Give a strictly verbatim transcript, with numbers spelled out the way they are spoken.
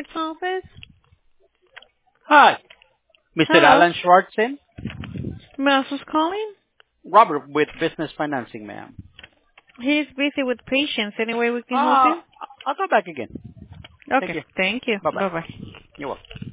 Schwartz office? Hi, Mister Hello. Alan Schwartzen. Mouse was calling? Robert with Business Financing, ma'am. He's busy with patients. Any way we can help Uh, him? I'll go back again. Thank Okay. you. Thank you. Bye-bye. Bye-bye. You're welcome.